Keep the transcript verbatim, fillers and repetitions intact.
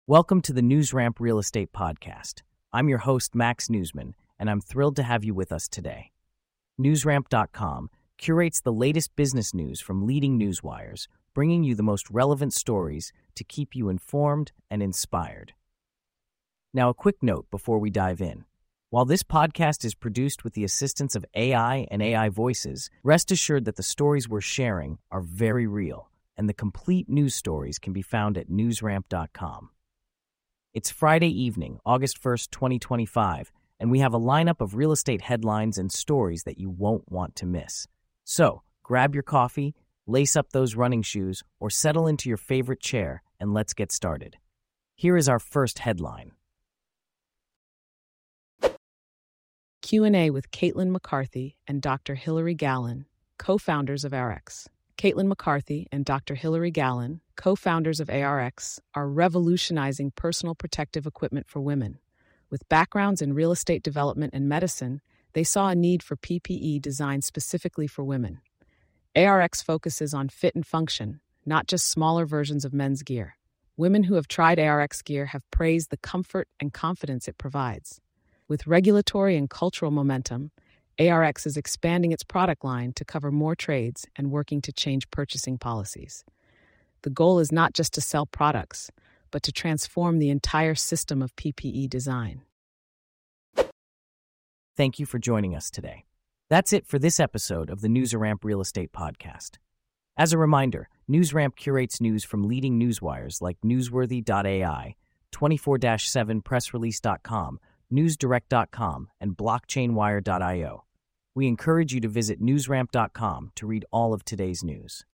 Welcome to the NewsRamp Real Estate Podcast. I'm your host, Max Newsman, and I'm thrilled to have you with us today. NewsRamp dot com curates the latest business news from leading newswires, bringing you the most relevant stories to keep you informed and inspired. Now, a quick note before we dive in. While this podcast is produced with the assistance of A I and A I voices, rest assured that the stories we're sharing are very real, and the complete news stories can be found at NewsRamp dot com. It's Friday evening, August first, twenty twenty-five, and we have a lineup of real estate headlines and stories that you won't want to miss. So, grab your coffee, lace up those running shoes, or settle into your favorite chair, and let's get started. Here is our first headline. Q and A with Caitlin McCarthy and Doctor Hilary Gallen, co-founders of A R X. Caitlin McCarthy and Doctor Hilary Gallen, co-founders of A R X, are revolutionizing personal protective equipment for women. With backgrounds in real estate development and medicine, they saw a need for P P E designed specifically for women. A R X focuses on fit and function, not just smaller versions of men's gear. Women who have tried A R X gear have praised the comfort and confidence it provides. With regulatory and cultural momentum, A R X is expanding its product line to cover more trades and working to change purchasing policies. The goal is not just to sell products, but to transform the entire system of P P E design. Thank you for joining us today. That's it for this episode of the NewsRamp Real Estate Podcast. As a reminder, NewsRamp curates news from leading newswires like Newsworthy dot A I, twenty-four seven press release dot com, newsdirect dot com, and blockchain wire dot io. We encourage you to visit NewsRamp dot com to read all of today's news.